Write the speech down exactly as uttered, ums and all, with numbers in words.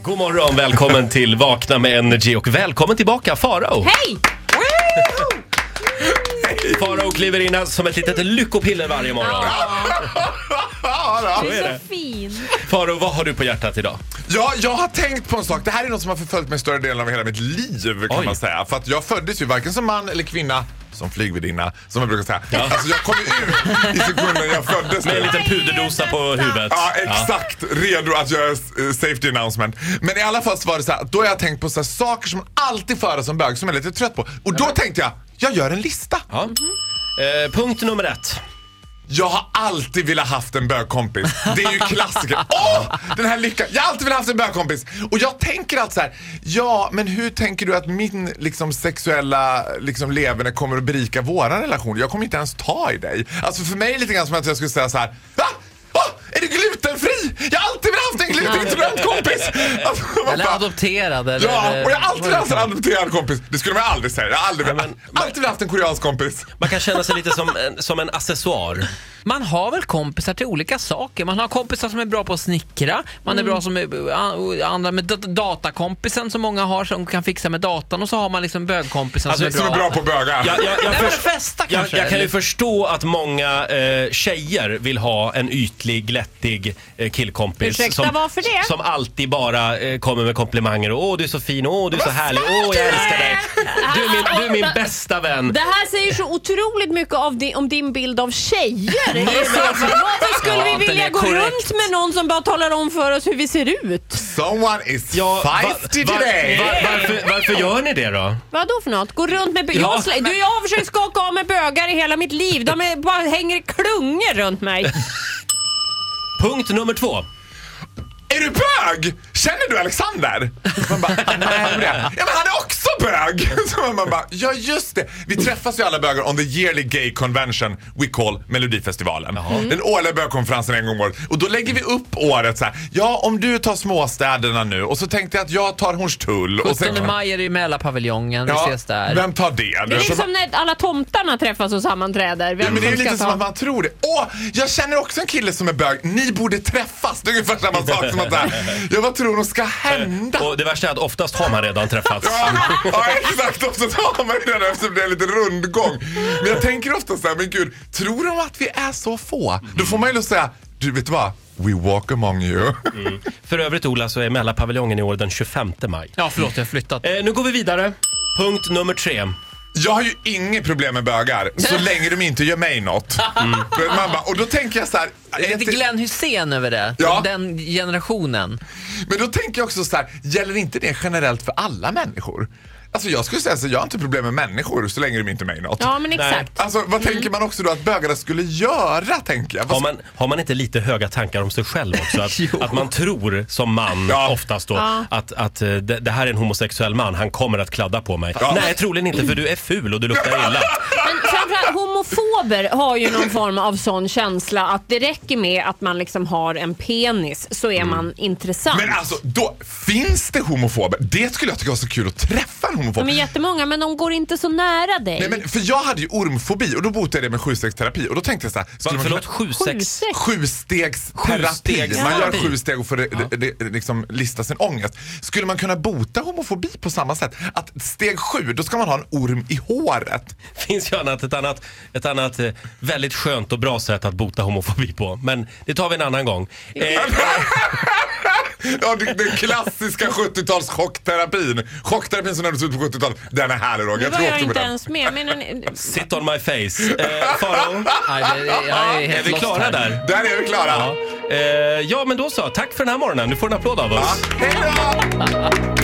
God morgon, välkommen till Vakna med Energy och välkommen tillbaka Farao. Hej! Farao kliver in som ett litet lyckopiller varje morgon. Ja, du är så fin. Farao, vad har du på hjärtat idag? Ja, jag har tänkt på en sak. Det här är något som har förföljt mig större delen av hela mitt liv, kan Oj. man säga. För att jag föddes ju varken som man eller kvinna, som flygvärdinna, som jag brukar säga. Ja. Alltså jag kom ut i sekunden jag föddes. Med en liten puderdosa på huvudet. Ja, exakt. Ja. Redo att göra safety announcement. Men i alla fall så var det så här, då har jag tänkt på så här, saker som man alltid föder som bög, som jag är lite trött på. Och då tänkte jag, jag gör en lista. Ja. Mm-hmm. Eh, punkt nummer ett. Jag har alltid velat haft en bögkompis. Det är ju klassiker. Åh, oh, den här lyckan. Jag har alltid velat haft en bögkompis. Och jag tänker alltid så här, ja, men hur tänker du att min liksom sexuella liksom levande kommer att berika våra relation? Jag kommer inte ens ta i dig. Alltså för mig är det lite grann som att jag skulle säga så här, va? Är du glutenfri? Jag har alltid velat haft en glutenintolerant kompis. Alltså, eller bara, adopterad eller, ja, och jag har alltid velat haft en adopterad kompis. Det skulle man aldrig säga. Jag har aldrig, ja, men, alltid velat haft en koreansk kompis. Man kan känna sig lite som en, som en accessoar. Man har väl kompisar till olika saker. Man har kompisar som är bra på att snickra. Man är mm. bra som är, andra med datakompisen som många har som kan fixa med datan. Och så har man liksom bögkompisen alltså, som är bra, som är bra på bögar. Jag, jag, jag, för, festa, jag, jag kan ju förstå att många eh, tjejer vill ha en ytlig, glättig eh, killkompis. Ursäkta, som, varför det? Som alltid bara eh, kommer med komplimanger. Åh, du är så fin, åh, du är så härlig, åh, jag älskar dig. Du är min, du är min bästa vän. Det här säger så otroligt mycket av din, om din bild av tjejer. Varför skulle ja, vi vilja gå korrekt. runt med någon som bara talar om för oss hur vi ser ut? Someone is ja, feisty va, va, today. Va, varför, varför gör ni det då? Vad då för något? Gå runt med bögar. Ja, jag, du, jag har försökt skaka av med bögar i hela mitt liv. De är, bara hänger klungor runt mig. Punkt nummer två. Är du bög? Känner du Alexander? Man bara, nej, men ja, men han är också bög. Så man bara, ja just det. Vi träffas ju alla bögar on the yearly gay convention we call Melodifestivalen. Mm. Den årliga bögkonferensen en gång om året. Och då lägger vi upp året så här. Ja, om du tar småstäderna nu. Och så tänkte jag att jag tar Hornstull. sjuttonde maj är det i Mälarpaviljongen. Ja, vi ses där. Vem tar det? Det är liksom när alla tomtarna träffas och sammanträder. Vem ja, men det är ju lite ta... som att man tror det. Åh, jag känner också en kille som är bög. Ni borde träffas. Det är ungefär samma sak som att där. Jag vad tror de ska hända? Och det värsta är att oftast har man redan träffats. Ja, ja exakt. Oftast har man redan eftersom det är lite rundgång. Men jag tänker ofta så här, men gud, tror de att vi är så få? Mm. Då får man ju säga, du vet vad? We walk among you. Mm. För övrigt, Ola, så är Mälarpaviljongen i år den tjugofemte maj. Ja, förlåt, jag har flyttat. Eh, nu går vi vidare. Punkt nummer tre. Jag har ju inget problem med bögar så länge de inte gör mig något. Mm. Man bara, och då tänker jag så här, det är lite Glenn Hussein över det. Ja. Den generationen. Men då tänker jag också så här, gäller inte det generellt för alla människor? Alltså jag skulle säga så jag har inte problem med människor så länge de inte är mig något. Ja, men exakt. Nej. Alltså vad mm. tänker man också då att bögarna skulle göra, tänker jag? Har man, har man inte lite höga tankar om sig själv också? Att, att man tror som man ja. oftast då ja. att, att det, det här är en homosexuell man, han kommer att kladda på mig. Ja. Nej, troligen inte, för du är ful och du luktar illa. Men framförallt homofober har ju någon form av sån känsla att det räcker med att man liksom har en penis så är mm. man intressant. Men alltså, då finns det homofober. Det skulle jag tycka var så kul att träffa en homofob. De är jättemånga, men de går inte så nära dig. Nej, men för jag hade ju ormfobi och då botade jag det med sjustegsterapi. Och då tänkte jag så här, skulle man kunna... Sjustegs... Sjustegsterapi. Man gör sju steg och får det, ja. det, det, liksom lista sin ångest. Skulle man kunna bota homofobi på samma sätt? Att steg sju, då ska man ha en orm i håret. Finns ju annat, ett annat, ett annat väldigt skönt och bra sätt att bota homofobi på. Men det tar vi en annan gång. Eh... Ja, det, den klassiska sjuttio-tals chockterapin. Chockterapin som nämndes ut på sjuttiotalet. Den är härlig, Roger. Jag tror jag inte ens med. Men en... Sit on my face. Eh, Farao, är, är vi klara här. där? Där är vi klara. Ja. Eh, ja, men då så. Tack för den här morgonen. Du får en applåd av oss. Ja. Hej då!